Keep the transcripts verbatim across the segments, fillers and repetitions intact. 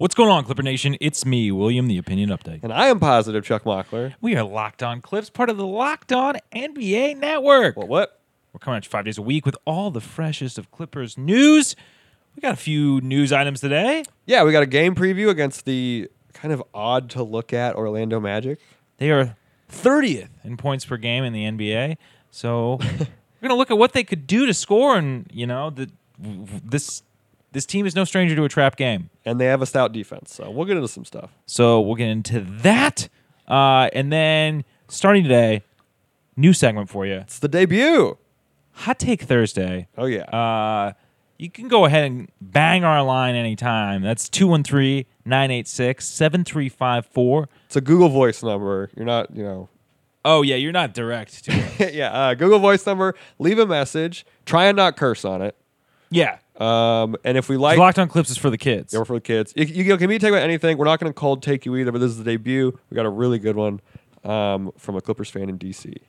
What's going on, Clipper Nation? It's me, William, the Opinion Update. And I am positive Chuck Mockler. We are Locked On Clips, part of the Locked On N B A Network. Well, what? We're coming at you five days a week with all the freshest of Clippers news. We got a few news items today. Yeah, we got a game preview against the kind of odd to look at Orlando Magic. They are thirtieth in points per game in the N B A. So we're going to look at what they could do to score. And, you know, the, this this team is no stranger to a trap game. And they have a stout defense, so we'll get into some stuff. So we'll get into that. Uh, and then starting today, new segment for you. It's the debut. Hot Take Thursday. Oh, yeah. Uh, you can go ahead and bang our line anytime. That's two one three, nine eight six, seven three five four. It's a Google Voice number. You're not, you know. Oh, yeah, you're not direct to it. yeah, uh, Google Voice number. Leave a message. Try and not curse on it. Yeah. Um, and if we like... Locked On Clips is for the kids. Yeah, we're for the kids. You, you can be take about anything. We're not going to cold take you either, but this is the debut. We got a really good one um, from a Clippers fan in D C.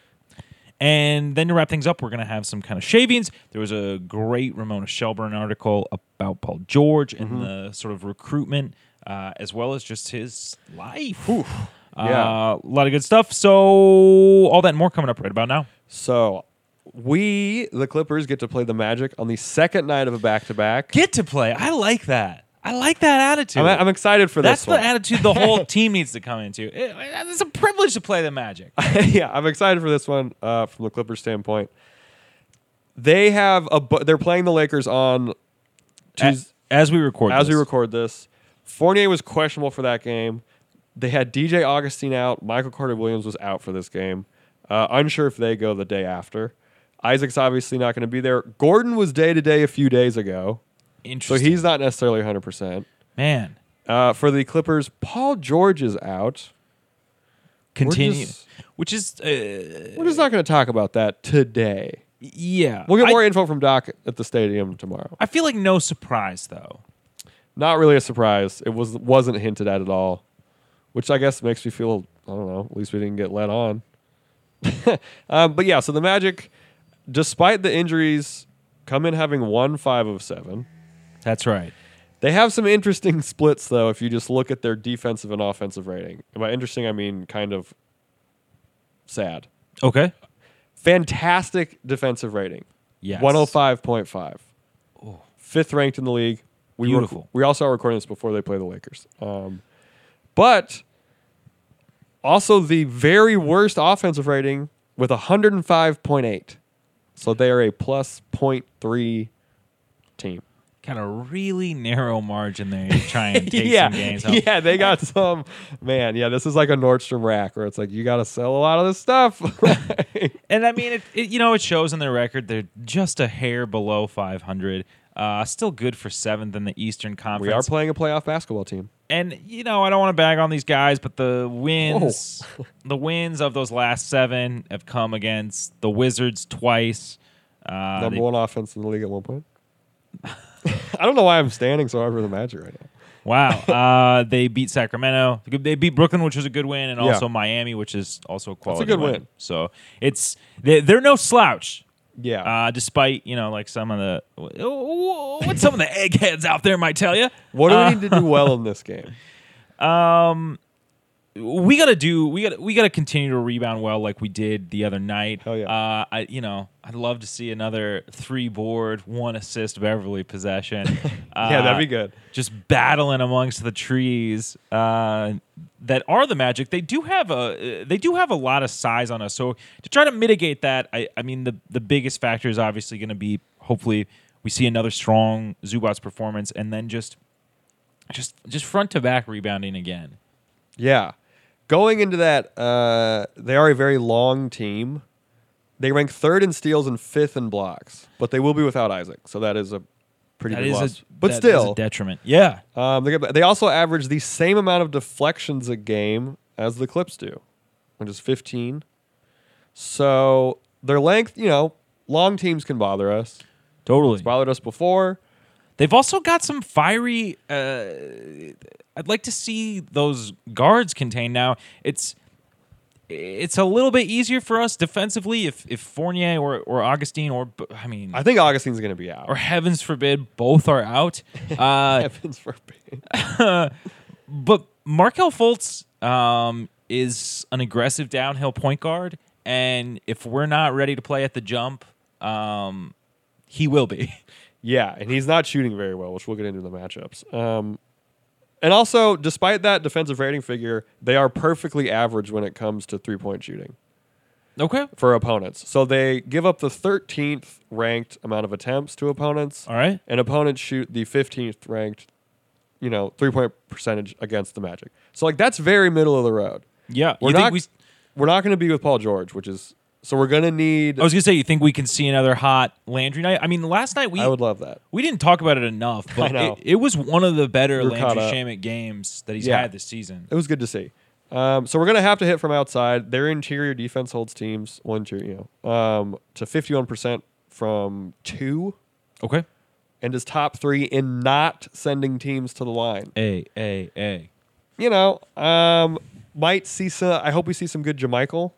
And then to wrap things up, we're going to have some kind of shavings. There was a great Ramona Shelburne article about Paul George and Mm-hmm. the sort of recruitment, uh, as well as just his life. Yeah. Uh, a lot of good stuff. So all that and more coming up right about now. So we, the Clippers, get to play the Magic on the second night of a back-to-back. Get to play. I like that. I like that attitude. I'm, I'm excited for That's this the one. attitude the whole team needs to come into. It- it's a privilege to play the Magic. yeah, I'm excited for this one uh, from the Clippers standpoint. They have a bu- they're playing the Lakers on Tuesday. As, as we record As this. we record this. Fournier was questionable for that game. They had D J Augustine out. Michael Carter Williams was out for this game. Uh, unsure if they go the day after. Isaac's obviously not going to be there. Gordon was day to day a few days ago, so Interesting. he's not necessarily one hundred percent. Man. Uh, for the Clippers, Paul George is out. Continue. just- Which is, uh, We're just not going to talk about that today. yeah. We'll get I- more info from Doc at the stadium tomorrow. I feel like no surprise, though. Not really a surprise. It was wasn't hinted at at all, which I guess makes me feel, I don't know, at least we didn't get let on. um, but yeah, so the Magic, despite the injuries, come in having won five of seven. That's right. They have some interesting splits, though, if you just look at their defensive and offensive rating. And by interesting, I mean kind of sad. Okay. Fantastic defensive rating. Yes. one oh five point five. Fifth ranked in the league. We were- Beautiful. we also are recording this before they play the Lakers. Um, but also the very worst offensive rating with one oh five point eight. So they are a plus zero point three team. Got a really narrow margin there to try and take yeah, some games home. yeah, they got some. Man, yeah, this is like a Nordstrom rack where it's like you got to sell a lot of this stuff. And I mean, it, it, you know, it shows in their record. They're just a hair below five hundred. Uh, still good for seventh in the Eastern Conference. We are playing a playoff basketball team. And, you know, I don't want to bag on these guys, but the wins, the wins of those last seven have come against the Wizards twice. Uh, Number they- one offense in the league at one point. I don't know why I'm standing so hard for the Magic right now. Wow. Uh, they beat Sacramento. They beat Brooklyn, which was a good win, and Yeah. also Miami, which is also a quality good win. So it's they, they're no slouch. Yeah. Uh, despite, you know, like some of the what some of the eggheads out there might tell you. what do uh, we need to do well in this game? Um, we gotta do. We gotta. We gotta continue to rebound well, like we did the other night. Hell yeah. Uh, I. You know, I'd love to see another three board, one assist Beverly possession. uh, Yeah, that'd be good. Just battling amongst the trees uh, that are the Magic. They do have a. They do have a lot of size on us. So to try to mitigate that, I. I mean, the the biggest factor is obviously going to be hopefully we see another strong Zubats performance, and then just. Just, just front to back rebounding again. Yeah. Going into that, uh, they are a very long team. They rank third in steals and fifth in blocks, but they will be without Isaac, so that is a pretty That big is loss. a, but that still, is a detriment. Yeah, um, they, get- they also average the same amount of deflections a game as the Clips do, which is fifteen. So their length, you know, long teams can bother us. totally. It's bothered us before. They've also got some fiery. Uh, I'd like to see those guards contained. Now it's it's a little bit easier for us defensively if if Fournier or or Augustine or I mean I think Augustine's going to be out. or heavens forbid both are out. Uh, Heavens forbid. but Markelle Fultz um, is an aggressive downhill point guard, and if we're not ready to play at the jump, um, he will be. Yeah, and he's not shooting very well, which we'll get into the matchups. Um, and also, despite that defensive rating figure, they are perfectly average when it comes to three-point shooting Okay. for opponents. So they give up the thirteenth ranked amount of attempts to opponents, All right. and opponents shoot the fifteenth ranked, you know, three-point percentage against the Magic. So like that's very middle of the road. Yeah. We're you not think we, we're not going to be with Paul George, which is so we're going to need. I was gonna say, you think we can see another hot Landry night? I mean, last night we I would love that. we didn't talk about it enough, but know. it, it was one of the better We were caught Landry up. Shamet games that he's Yeah. had this season. It was good to see. Um, so we're gonna have to hit from outside. Their interior defense holds teams one, two, you know, um, to fifty-one percent from two, Okay. and is top three in not sending teams to the line. A A A. You know, um, might see some. I hope we see some good Jamichael.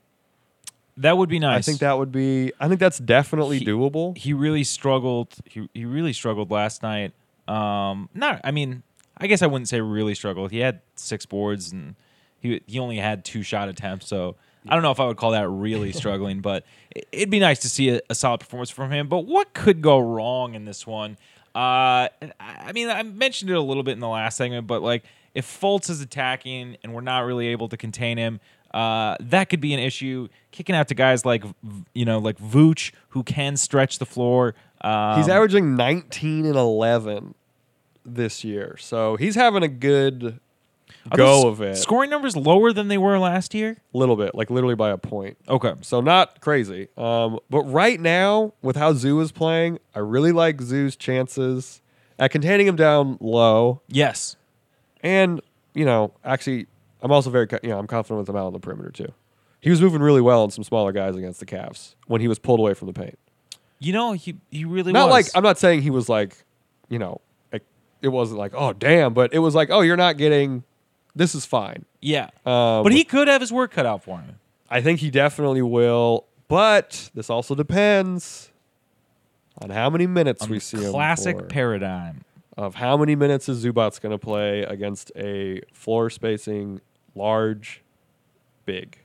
That would be nice. I think that would be. I think that's definitely He- doable. he really struggled. He he really struggled last night. Um, not. I mean, I guess I wouldn't say really struggled. He had six boards and he he only had two shot attempts. So I don't know if I would call that really struggling, but it, it'd be nice to see a, a solid performance from him. But what could go wrong in this one? Uh, I I mean, I mentioned it a little bit in the last segment, but like if Fultz is attacking and we're not really able to contain him, uh, that could be an issue. Kicking out to guys like you know like Vooch who can stretch the floor. Um, He's averaging nineteen and eleven this year, so he's having a good are go those of it. Scoring numbers lower than they were last year. little bit, like literally by a point. Okay. So not crazy. Um, but right now, with how Zoo is playing, I really like Zoo's chances at containing him down low. Yes. And, you know, actually, I'm also very, co- you know, I'm confident with him out on the perimeter, too. He was moving really well on some smaller guys against the Cavs when he was pulled away from the paint. You know he he really Not was. like, I'm not saying he was like, you know, like, it wasn't like, oh, damn, but it was like, oh, you're not getting, this is fine. yeah. Um, But he could have his work cut out for him. I think he definitely will, but this also depends on how many minutes On we the see him classic for. paradigm. Of how many minutes is Zubac's going to play against a floor spacing large big.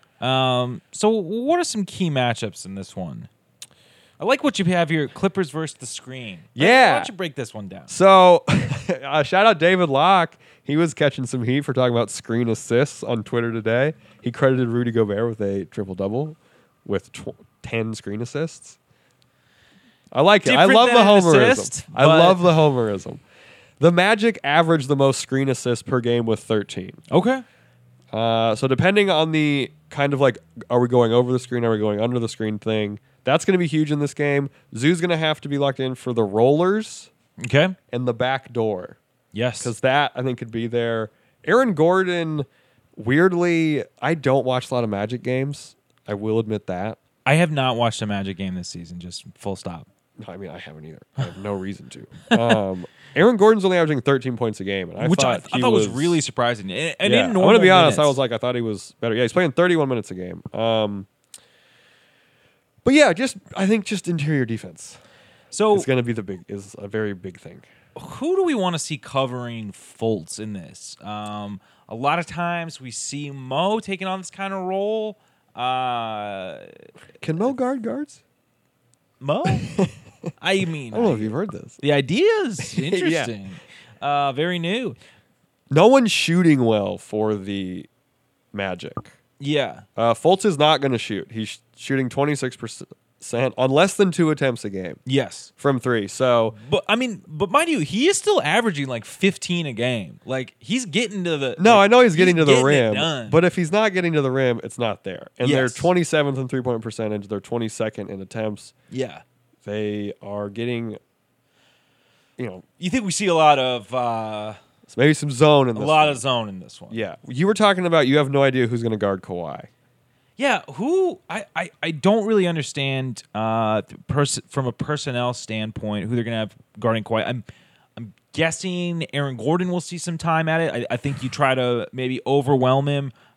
Um. So what are some key matchups in this one? I like what you have here: Clippers versus the screen. Yeah. Why don't you break this one down? So, uh, shout out David Locke. He was catching some heat for talking about screen assists on Twitter today. He credited Rudy Gobert with a triple double with tw- ten screen assists. I like it. Different I love the than an homerism. assist, I but- love the homerism. The Magic averaged the most screen assists per game with thirteen. Okay. Uh, so depending on the kind of like, are we going over the screen? Are we going under the screen thing? That's going to be huge in this game. Zoo's going to have to be locked in for the rollers Okay. and the back door. Yes. Because that, I think, could be there. Aaron Gordon, weirdly, I don't watch a lot of Magic games. I will admit that. I have not watched a Magic game this season. Just full stop. No, I mean, I haven't either. I have no reason to. Um, Aaron Gordon's only averaging thirteen points a game. And I Which I, thought I he thought was, really surprising. And, and yeah, in I'm normal gonna be honest. minutes- I was like, I thought he was better. Yeah, he's playing thirty-one minutes a game. Um, but yeah, just I think just interior defense so is gonna be the big is a very big thing. who do we want to see covering Fultz in this? Um, a lot of times we see Mo taking on this kind of role. Uh, Can Mo guard guards? Mo? I mean, I don't know if you've heard this. the idea is interesting. uh, very new. No one's shooting well for the Magic. Yeah. Uh, Fultz is not going to shoot. He's sh- shooting twenty-six percent on less than two attempts a game Yes. from three. So But I mean, but mind you, he is still averaging like fifteen a game. Like he's getting to the. no, like, I know he's getting to the it rim, done. but if he's not getting to the rim, it's not there. And they're Yes. twenty-seventh in three-point percentage. They're twenty-second in attempts. yeah, They are getting, you know, you think we see a lot of uh, maybe some zone in a this lot one. of zone in this one. Yeah. You were talking about you have no idea who's going to guard Kawhi. Yeah, who I, I, I don't really understand uh pers- from a personnel standpoint who they're gonna have guarding Kawhi. I'm I'm guessing Aaron Gordon will see some time at it. I, I think you try to maybe overwhelm him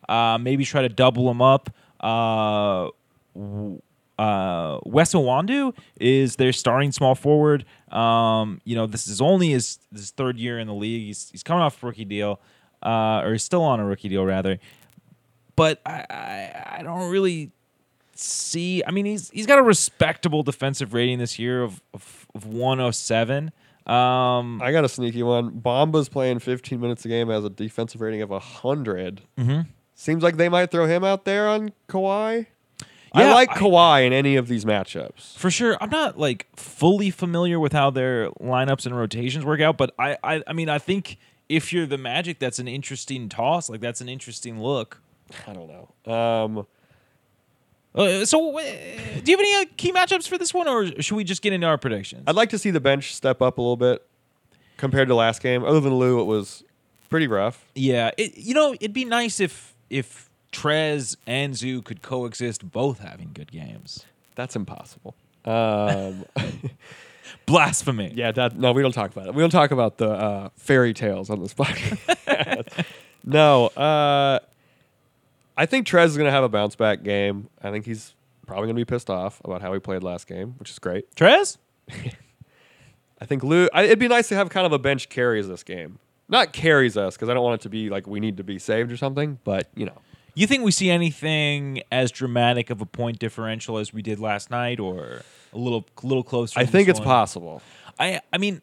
Uh, maybe try to double them up. Uh, w- uh, Wes Iwundu is their starting small forward. Um, you know, this is only his, his third year in the league. He's, he's coming off a rookie deal, uh, or he's still on a rookie deal, rather. But I, I, I don't really see. I mean, he's he's got a respectable defensive rating this year of, of, of one oh seven. Um, I got a sneaky one. Bomba's playing fifteen minutes a game, has a defensive rating of one hundred. mm-hmm. Seems like they might throw him out there on Kawhi. Yeah, I like I- Kawhi in any of these matchups. For sure. I'm not like fully familiar with how their lineups and rotations work out, but I, I, I mean, I think if you're the Magic, that's an interesting toss. Like that's an interesting look. I don't know. Um, Uh, so, uh, do you have any uh, key matchups for this one, or should we just get into our predictions? I'd like to see the bench step up a little bit compared to last game. Other than Lou, it was pretty rough. Yeah, it, you know, it'd be nice if if Trez and Zoo could coexist, both having good games. That's impossible. Um, Blasphemy. yeah, that no, we don't talk about it. We don't talk about the uh, fairy tales on this podcast. no, uh, I think Trez is going to have a bounce back game. I think he's probably going to be pissed off about how he played last game, which is great. Trez? I think Lou. I, it'd be nice to have kind of a bench carries this game. Not carries us because I don't want it to be like we need to be saved or something. But you know, You think we see anything as dramatic of a point differential as we did last night, or a little little closer? I in think this it's one? possible. I I mean,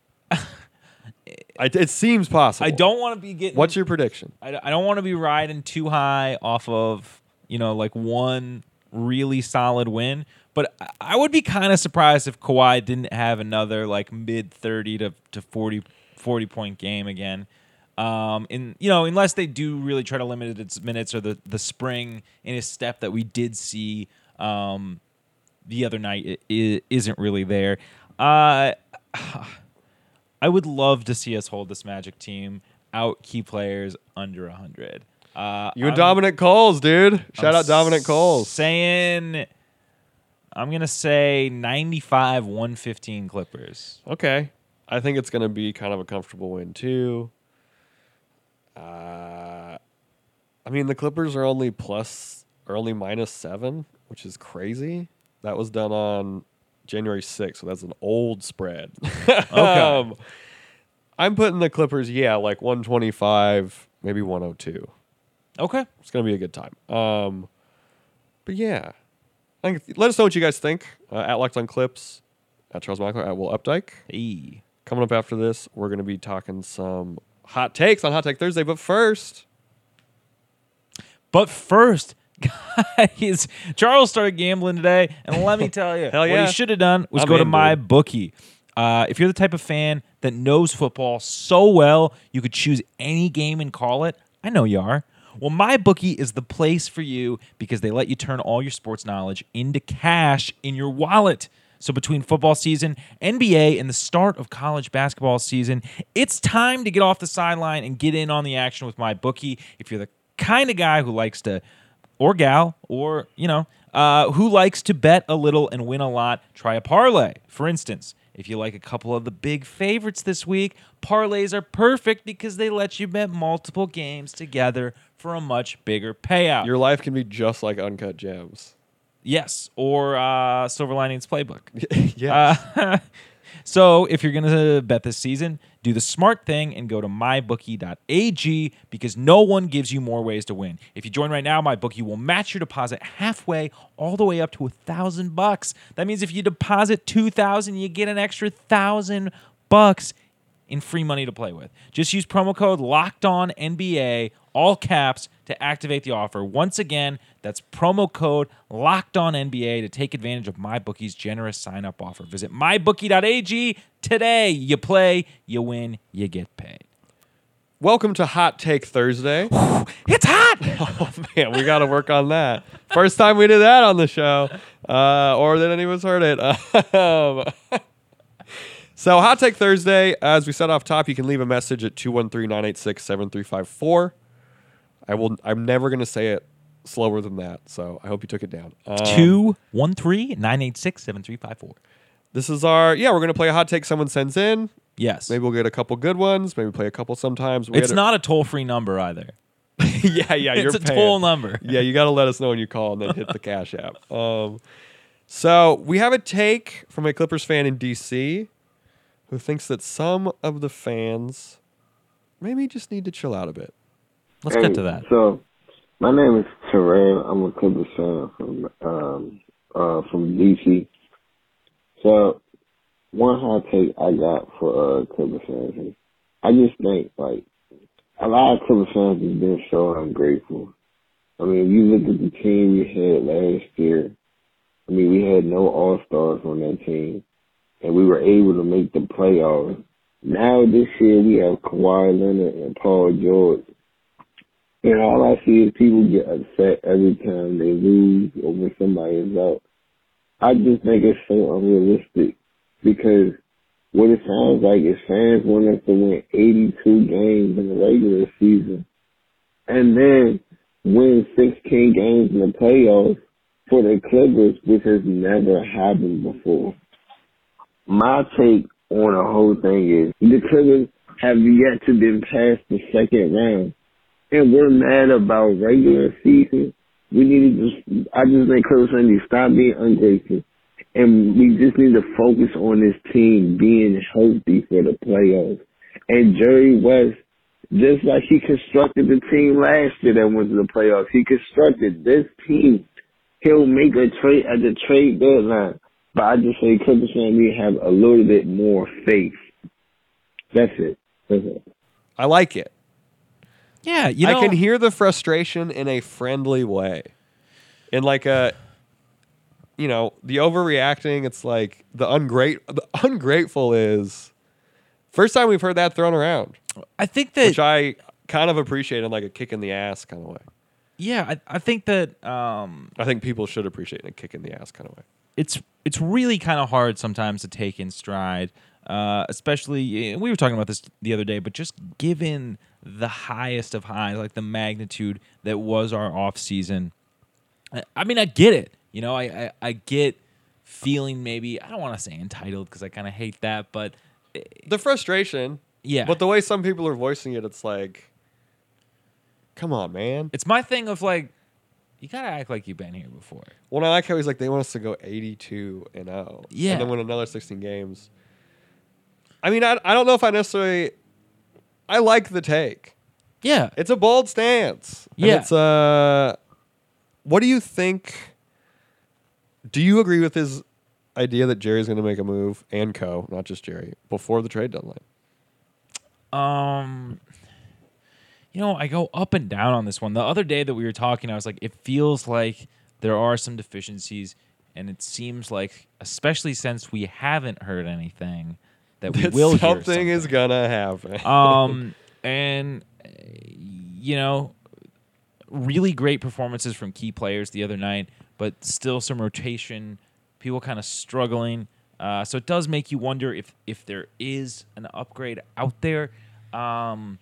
I, it seems possible. I don't want to be getting. What's your prediction? I, I don't want to be riding too high off of, you know, like one really solid win. But I- I would be kind of surprised if Kawhi didn't have another like mid thirty to, to forty, forty point game again. Um, in you know, unless they do really try to limit its minutes or the, the spring in his step that we did see um, the other night it, it isn't really there. Uh, I would love to see us hold this Magic team out key players under one hundred. Uh, You and I'm- Dominic Coles, dude. Shout I'm out Dominic Coles. Saying, I'm going to say ninety-five one fifteen Clippers. Okay. I think it's going to be kind of a comfortable win, too. Uh, I mean, the Clippers are only plus or only minus seven, which is crazy. That was done on January sixth, so that's an old spread. um, I'm putting the Clippers, yeah, like one twenty-five, maybe one oh two. Okay. It's going to be a good time. Um, but yeah, I think, let us know what you guys think. Uh, at Locked on Clips, at Charles Michael, at Will Updike. Hey. Coming up after this, we're going to be talking some hot takes on Hot Take Thursday. But first, But first, guys, Charles started gambling today, and let me tell you, Hell what yeah. he should have done was I'm go to in, my dude. bookie. Uh, if you're the type of fan that knows football so well, you could choose any game and call it. I know you are. Well, MyBookie is the place for you because they let you turn all your sports knowledge into cash in your wallet. So between football season, N B A, and the start of college basketball season, it's time to get off the sideline and get in on the action with MyBookie. If you're the kind of guy who likes to, or gal, or, you know, uh, who likes to bet a little and win a lot, try a parlay. For instance, if you like a couple of the big favorites this week, parlays are perfect because they let you bet multiple games together for a much bigger payout. your life can be just like Uncut Gems. Yes, or uh, Silver Linings Playbook. yeah. Uh, so if you're going to bet this season, do the smart thing and go to my bookie dot a g because no one gives you more ways to win. If you join right now, MyBookie will match your deposit halfway all the way up to a thousand bucks. That means if you deposit two thousand, you get an extra thousand bucks in free money to play with. Just use promo code Locked On N B A, all caps, to activate the offer. Once again, that's promo code Locked On N B A to take advantage of MyBookie's generous sign-up offer. Visit my bookie dot a g today. You play, you win, you get paid. Welcome to Hot Take Thursday. It's hot! Oh, man, we got to work on that. First time we did that on the show, uh, or that any of us heard it. Um, so, Hot Take Thursday, as we said off top, you can leave a message at two one three, nine eight six, seven three five four. I will, I'm never going to say it slower than that, so I hope you took it down. Um, two one three, nine eight six, seven three five four. This is our, yeah, we're going to play a hot take someone sends in. Yes. Maybe we'll get a couple good ones. Maybe play a couple sometimes. We It's had a- not a toll-free number either. yeah, yeah, you're it's a paying. toll number. Yeah, you got to let us know when you call and then hit the Cash App. Um, so we have a take from a Clippers fan in D C who thinks that some of the fans maybe just need to chill out a bit. Let's Hey, get to that. So, my name is Terrell. I'm a Clippers fan from um uh from D C. So, one hot take I got for uh Clippers fans is I just think like a lot of Clippers fans have been so ungrateful. I mean, if you look at the team we had last year, I mean, we had no All Stars on that team, and we were able to make the playoffs. Now this year we have Kawhi Leonard and Paul George. And all I see is people get upset every time they lose or when somebody is out. I just think it's so unrealistic because what it sounds like is fans want us to win eighty-two games in the regular season and then win sixteen games in the playoffs for the Clippers, which has never happened before. My take on the whole thing is the Clippers have yet to be past the second round. And we're mad about regular season. We need to just, I just think Clippers fans need to stop being ungrateful. And we just need to focus on this team being healthy for the playoffs. And Jerry West, just like he constructed the team last year that went to the playoffs, he constructed this team. He'll make a trade at the trade deadline. But I just say Clippers fans need to have a little bit more faith. That's it. That's it. I like it. Yeah, you know, I can hear the frustration in a friendly way. In like a, you know, the overreacting, it's like the ungrat the ungrateful is first time we've heard that thrown around. I think that Which I kind of appreciate in like a kick in the ass kind of way. yeah, I, I think that um, I think people should appreciate in a kick in the ass kind of way. it's it's really kind of hard sometimes to take in stride, uh, especially we were talking about this the other day, but just given the highest of highs, like the magnitude that was our off season. I, I mean, I get it. You know, I, I, I get feeling maybe, I don't want to say entitled because I kind of hate that, but The frustration. yeah. But the way some people are voicing it, it's like, come on, man. It's my thing of like, you got to act like you've been here before. Well, I like how he's like, they want us to go eighty-two and oh. Yeah. And then win another sixteen games. I mean, I, I don't know if I necessarily, I like the take. Yeah. It's a bold stance. And Yeah. It's, uh, what do you think? Do you agree with his idea that Jerry's going to make a move and co, not just Jerry, before the trade deadline? Um, you know, I go up and down on this one. The other day that we were talking, I was like, it feels like there are some deficiencies, and it seems like, especially since we haven't heard anything, that we That will hear something something is going to happen. um, and uh, you know, really great performances from key players the other night, but still some rotation. People kind of struggling. Uh, so it does make you wonder if if there is an upgrade out there. Um,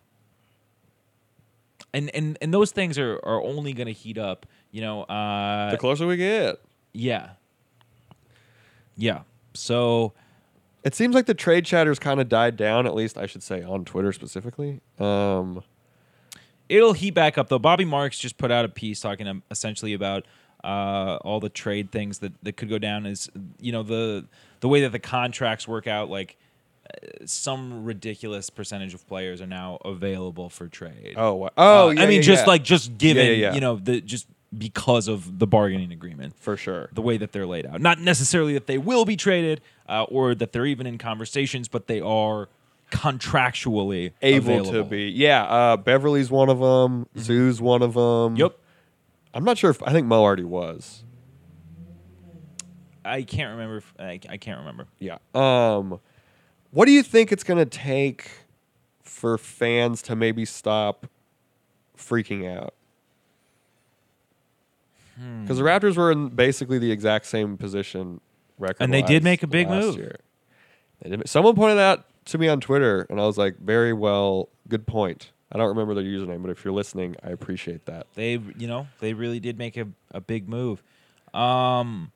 and and and those things are are only going to heat up. You know. Uh, the closer we get. yeah. Yeah. So. It seems like the trade chatter's kind of died down, at least I should say on Twitter specifically. Um, It'll heat back up, though. Bobby Marks just put out a piece talking um, essentially about uh, all the trade things that, that could go down. Is you know the the way that the contracts work out, like uh, some ridiculous percentage of players are now available for trade. oh, wa- oh, Uh, yeah, I mean, yeah, just yeah. like just given, Yeah, yeah, yeah. you know, the just because of the bargaining agreement. For sure. The way that they're laid out. Not necessarily that they will be traded uh, or that they're even in conversations, but they are contractually Able available. to be. Yeah, uh, Beverly's one of them. Zoo's one of them. Yep. I'm not sure if, I think Mo already was. I can't remember. If, I, I can't remember. Yeah. Um, what do you think it's going to take for fans to maybe stop freaking out? Because the Raptors were in basically the exact same position record, And they did make a big move. Year. They did, someone pointed out to me on Twitter, and I was like, "Very well, good point." I don't remember their username, but if you're listening, I appreciate that. They, you know, they really did make a, a big move. Um,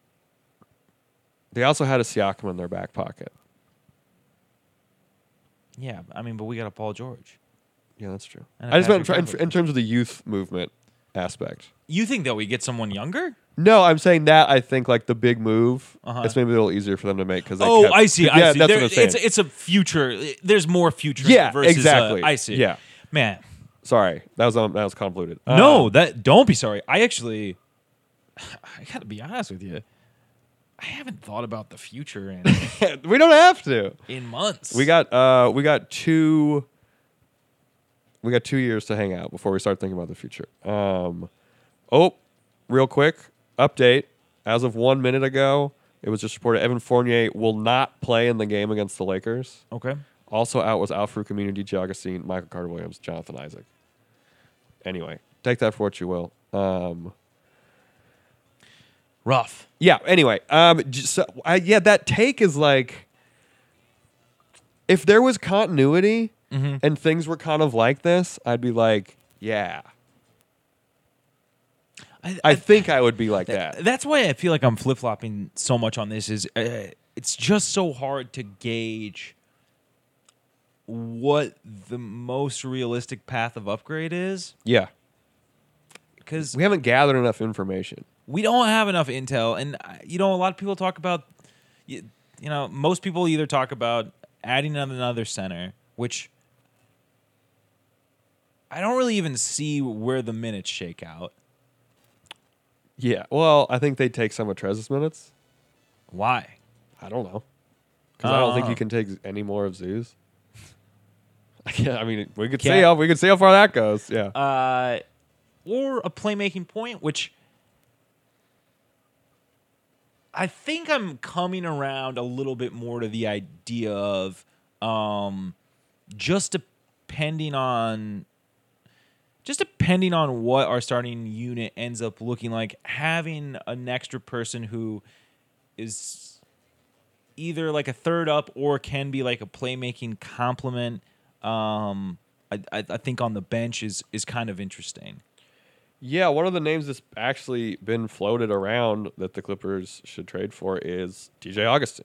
They also had a Siakam in their back pocket. yeah, I mean, but we got a Paul George. Yeah, that's true. And I just meant in, Patrick in, Beverley. in terms of the youth movement aspect. You think that we get someone younger? No, I'm saying that I think like the big move. Uh-huh. It's maybe a little easier for them to make because. Oh, kept, I see. Yeah, I see. that's There- what I'm saying. It's it's a future. There's more future. Yeah, versus, exactly. Uh, I see. Yeah. man. Sorry, that was um, that was convoluted. No, Um, that don't be sorry. I actually, I gotta be honest with you. I haven't thought about the future in we don't have to. in months. We got uh we got two. We got two years to hang out before we start thinking about the future. Um, oh, real quick update. As of one minute ago, it was just reported Evan Fournier will not play in the game against the Lakers. okay. Also out was Alfred Community, J. Augustine, Michael Carter Williams, Jonathan Isaac. Anyway, take that for what you will. Um, Rough. yeah. Anyway, um, j- so, I, yeah, that take is like, if there was continuity Mm-hmm. and things were kind of like this, I'd be like, yeah. I, I think I would be like Th- that. That's why I feel like I'm flip flopping so much on this. Is uh, it's just so hard to gauge what the most realistic path of upgrade is Yeah. because We haven't gathered enough information. we don't have enough intel, and uh, you know a lot of people talk about you, you know most people either talk about adding another center, which I don't really even see where the minutes shake out. Yeah. Well, I think they'd take some of Trez's minutes. Why? I don't know. Because I don't think Uh. you can take any more of Zeus. Yeah, I mean, we could see Can't- how we could see how far that goes. Yeah. Uh, or a playmaking point, which I think I'm coming around a little bit more to the idea of um, just depending on just depending on what our starting unit ends up looking like, having an extra person who is either like a third up or can be like a playmaking complement. Um, I, I, I think on the bench is is kind of interesting. Yeah, one of the names that's actually been floated around that the Clippers should trade for is D J Augustin.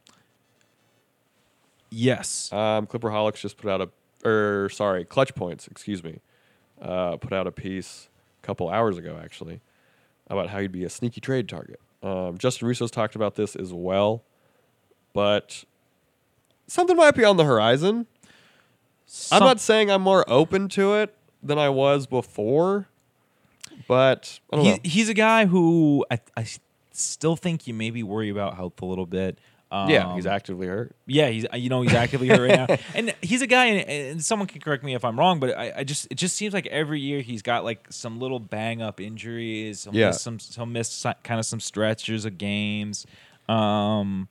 Yes. Um, Clipperholics just put out a, or sorry, Clutch Points, excuse me, uh, put out a piece a couple hours ago actually about how he'd be a sneaky trade target. Um, Justin Russo's talked about this as well, but something might be on the horizon. I'm Some- not saying I'm more open to it than I was before, but I don't he, know. he's a guy who I, I still think you maybe worry about health a little bit. Um, Yeah, he's actively hurt. Yeah, he's you know he's actively hurt right now, and he's a guy, and, and someone can correct me if I'm wrong, but I, I just it just seems like every year he's got like some little bang up injuries. He'll Yeah. miss some he'll miss si- kind of some stretches of games. Um,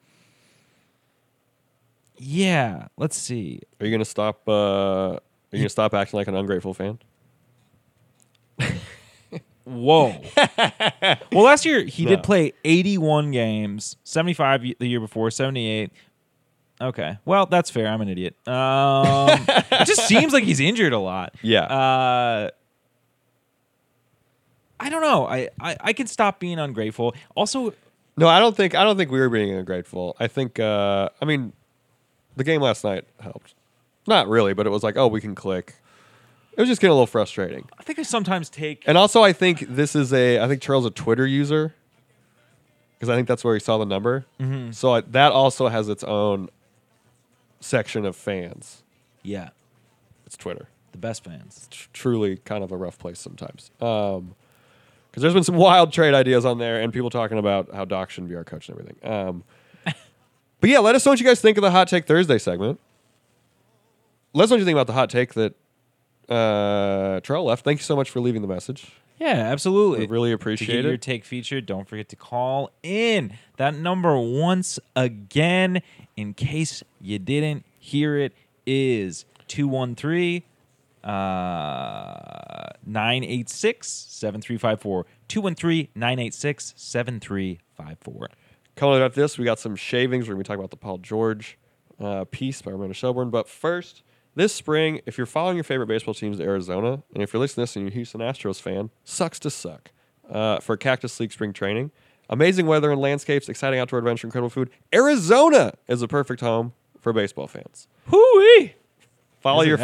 yeah, let's see. Are you gonna stop? Uh, are you gonna stop acting like an ungrateful fan? Whoa. Well, last year he No. did play eighty-one games, seventy-five y- the year before, seventy-eight. Okay. Well, that's fair. I'm an idiot. Um, it just seems like he's injured a lot. Yeah. Uh, I don't know. I, I, I can stop being ungrateful. Also, No, I don't think I don't think we were being ungrateful. I think uh, I mean, the game last night helped. Not really, but it was like, oh, we can click. It was just getting a little frustrating. I think I sometimes take. And also, I think this is a. I think Charles is a Twitter user because I think that's where he saw the number. Mhm. So I, that also has its own section of fans. Yeah, It's Twitter. the best fans. Tr- truly kind of a rough place sometimes. Um, because there's been some wild trade ideas on there and people talking about how Doc shouldn't be our coach and everything. Um, but yeah, let us know what you guys think of the Hot Take Thursday segment. Let us know what you think about the hot take that uh, Terrell left. Thank you so much for leaving the message. Yeah, absolutely. We really To appreciate get your it. take featured, don't forget to call in that number once again. In case you didn't hear it, is two one three, nine eight six, seven three five four. two one three, nine eight six, seven three five four. Coming up this, we got some shavings. We're going to be talking about the Paul George uh, piece by Ramona Shelburne. But first, this spring, if you're following your favorite baseball teams to Arizona, and if you're listening to this and you're a Houston Astros fan, sucks to suck. Uh, for Cactus League spring training, amazing weather and landscapes, exciting outdoor adventure, incredible food, Arizona is a perfect home for baseball fans. Hoo-wee! Follow Is it your fa- ever?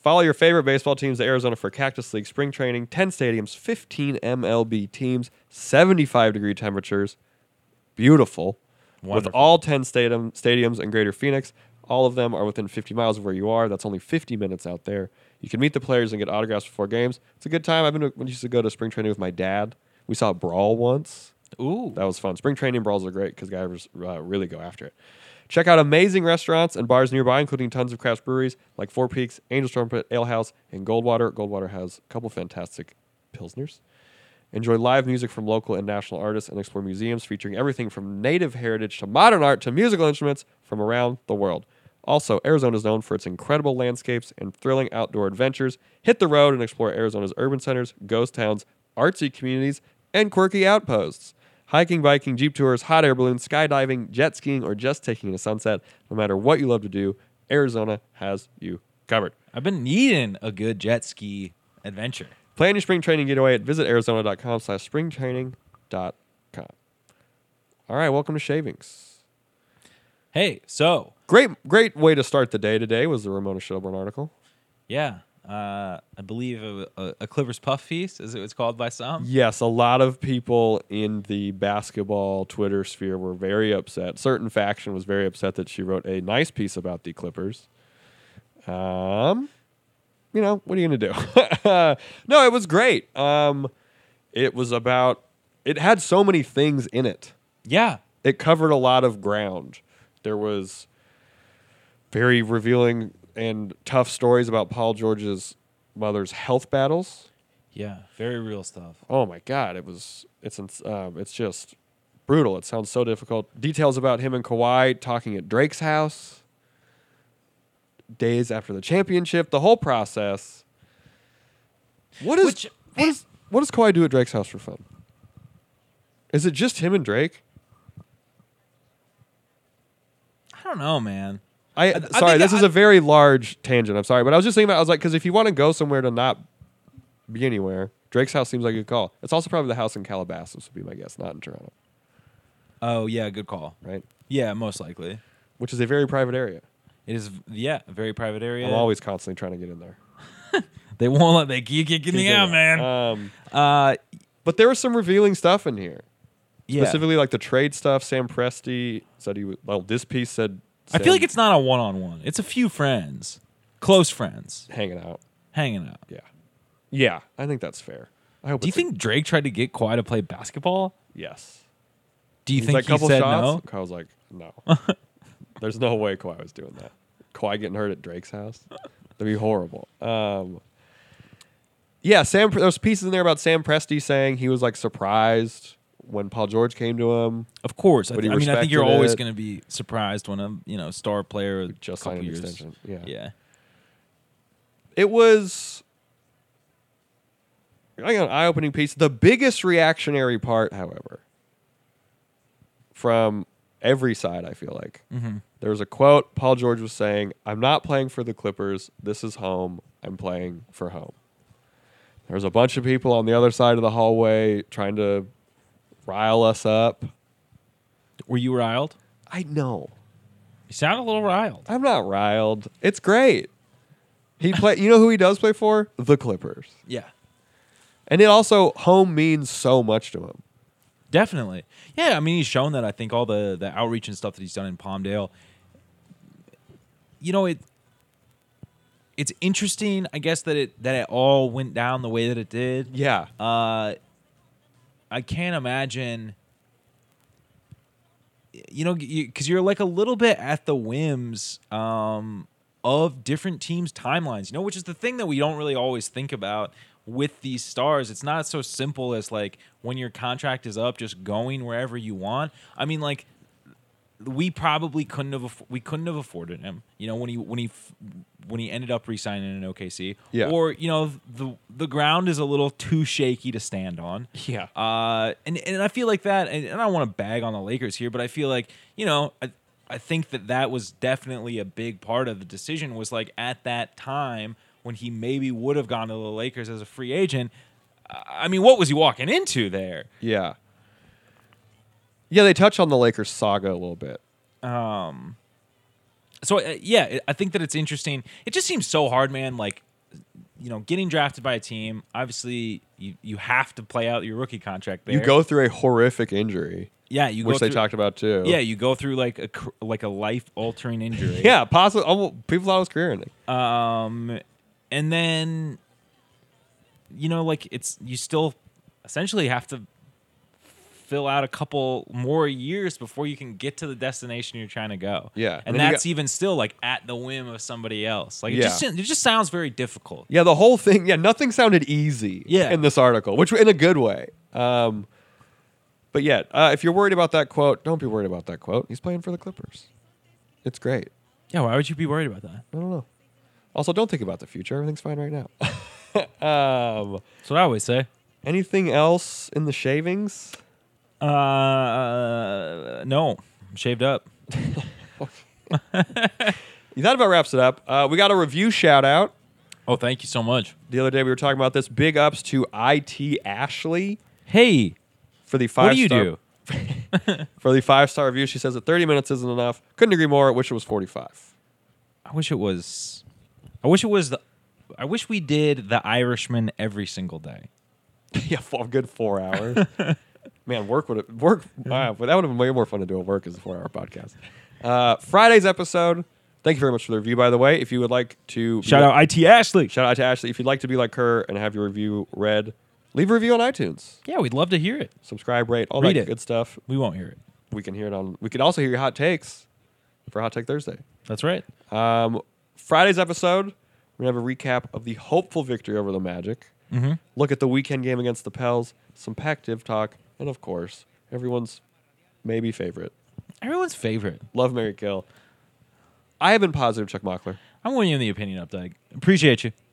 Follow your favorite baseball teams, the Arizona for Cactus League spring training, ten stadiums, fifteen M L B teams, seventy-five degree temperatures. Beautiful. Wonderful. With all ten stadium, stadiums in Greater Phoenix. All of them are within fifty miles of where you are. That's only fifty minutes out there. You can meet the players and get autographs before games. It's a good time. I've been to, I used to go to spring training with my dad. We saw a brawl once. Ooh. That was fun. Spring training brawls are great because guys uh, really go after it. Check out amazing restaurants and bars nearby, including tons of craft breweries like Four Peaks, Angel's Trumpet, Ale House, and Goldwater. Goldwater has a couple fantastic pilsners. Enjoy live music from local and national artists and explore museums featuring everything from native heritage to modern art to musical instruments from around the world. Also, Arizona is known for its incredible landscapes and thrilling outdoor adventures. Hit the road and explore Arizona's urban centers, ghost towns, artsy communities, and quirky outposts. Hiking, biking, jeep tours, hot air balloons, skydiving, jet skiing, or just taking a sunset. No matter what you love to do, Arizona has you covered. I've been needing a good jet ski adventure. Plan your spring training getaway at visitarizona.com slash springtraining dot com. All right, welcome to Shavings. Hey, so Great, great way to start the day today was the Ramona Shelburne article. yeah, uh, I believe a, a, a Clippers puff feast, as it was called by some. Yes, a lot of people in the basketball Twitter sphere were very upset. Certain faction was very upset that she wrote a nice piece about the Clippers. Um, you know, what are you going to do? No, it was great. Um, it was about, it had so many things in it. Yeah, It covered a lot of ground. There was very revealing and tough stories about Paul George's mother's health battles. yeah, very real stuff. Oh my God, it was it's um, it's just brutal. It sounds so difficult. Details about him and Kawhi talking at Drake's house days after the championship, the whole process. What is Which- what is what does Kawhi do at Drake's house for fun? Is it just him and Drake? I don't know, man. I, I sorry, think this I- is a very large tangent. I'm sorry, but I was just thinking about. I was like, because if you want to go somewhere to not be anywhere, Drake's house seems like a good call. It's also probably the house in Calabasas, would be my guess, not in Toronto, Oh yeah, good call. right? Yeah, most likely. Which is a very private area. It is. Yeah, a very private area. I'm always constantly trying to get in there. They won't let they keep kicking me out, man. Um, Uh, but there was some revealing stuff in here. yeah. Specifically, like the trade stuff. Sam Presti said he was. Well, this piece said. I feel Sam like it's not a one-on-one. It's a few friends, close friends, hanging out. hanging out. Yeah, yeah. I think that's fair. I hope. Do you it's a- think Drake tried to get Kawhi to play basketball? yes. Do you He's think like, he couple said shots? no? Kyle was like, no. There's no way Kawhi was doing that. Kawhi getting hurt at Drake's house? That'd be horrible. Um, yeah, Sam. There's pieces in there about Sam Presti saying he was like surprised when Paul George came to him. Of course. I, But th- he I mean, I think you're respected always it. going to be surprised when a you know star player Just a couple signed an years. extension. Yeah. Yeah. It was like an eye-opening piece. The biggest reactionary part, however, from every side, I feel like. Mm-hmm. There was a quote Paul George was saying, I'm not playing for the Clippers. This is home. I'm playing for home. There was a bunch of people on the other side of the hallway trying to rile us up. Were you riled? I know. You sound a little riled. I'm not riled. It's great. He play. You know who he does play for? The Clippers. Yeah. And it also, home means so much to him. Definitely. Yeah, I mean, he's shown that. I think all the, the outreach and stuff that he's done in Palmdale. You know, it. It's interesting, I guess, that it that it all went down the way that it did. Yeah. Uh, I can't imagine. You know, because you, you're like a little bit at the whims um, of different teams' timelines. You know, which is the thing that we don't really always think about with these stars. It's not so simple as like when your contract is up, just going wherever you want. I mean, like we probably couldn't have aff- we couldn't have afforded him. You know, when he when he f- when he ended up re-signing in O K C. Yeah. Or you know the the ground is a little too shaky to stand on. Yeah. Uh, and and I feel like that, and, and I don't want to bag on the Lakers here, but I feel like you know I I think that that was definitely a big part of the decision. Was like at that time when he maybe would have gone to the Lakers as a free agent. I mean, what was he walking into there? Yeah. Yeah, they touch on the Lakers saga a little bit. Um, so uh, yeah, I think that it's interesting. It just seems so hard, man. Like you know, getting drafted by a team, obviously you, you have to play out your rookie contract there. You go through a horrific injury, yeah, you which go they through, talked about too. Yeah, you go through like a cr- like a life altering injury. yeah, possibly. Almost, people thought it was career ending. Um, and then, you know, like it's you still essentially have to fill out a couple more years before you can get to the destination you're trying to go. Yeah, and and then you that's got- even still like at the whim of somebody else. Like it Yeah. just it just sounds very difficult. Yeah, the whole thing. Yeah, nothing sounded easy. Yeah. in this article, which in a good way. Um, but yeah, uh, if you're worried about that quote, don't be worried about that quote. He's playing for the Clippers. It's great. Yeah, why would you be worried about that? I don't know. Also, don't think about the future. Everything's fine right now. um, That's what I always say. anything else in the shavings? Uh, no, I'm shaved up. That about wraps it up. Uh, we got a review shout out. Oh, thank you so much. The other day we were talking about this. Big ups to I T Ashley Hey, for the five. what do you star, do? For the five star review? She says that thirty minutes isn't enough. Couldn't agree more. Wish it was forty-five. I wish it was. I wish it was the. I wish we did The Irishman every single day. yeah, for a good four hours. Man, work would have work. Wow, but that would have been way more fun to do at work as a four hour podcast. Uh, Friday's episode. Thank you very much for the review, by the way. If you would like to Shout out I T Ashley. shout out to Ashley. If you'd like to be like her and have your review read, leave a review on iTunes. Yeah, we'd love to hear it. Subscribe, rate, all Read that it. good stuff. We won't hear it. We can hear it on. We can also hear your hot takes for Hot Take Thursday. That's right. Um, Friday's episode, we're gonna have a recap of the hopeful victory over the Magic. Mm-hmm. Look at the weekend game against the Pels, some Pac-Div talk, and of course, everyone's maybe favorite, Everyone's favorite. Love, Marry, Kill. I have been positive, Chuck Mockler. I'm winning you in the opinion update. Appreciate you.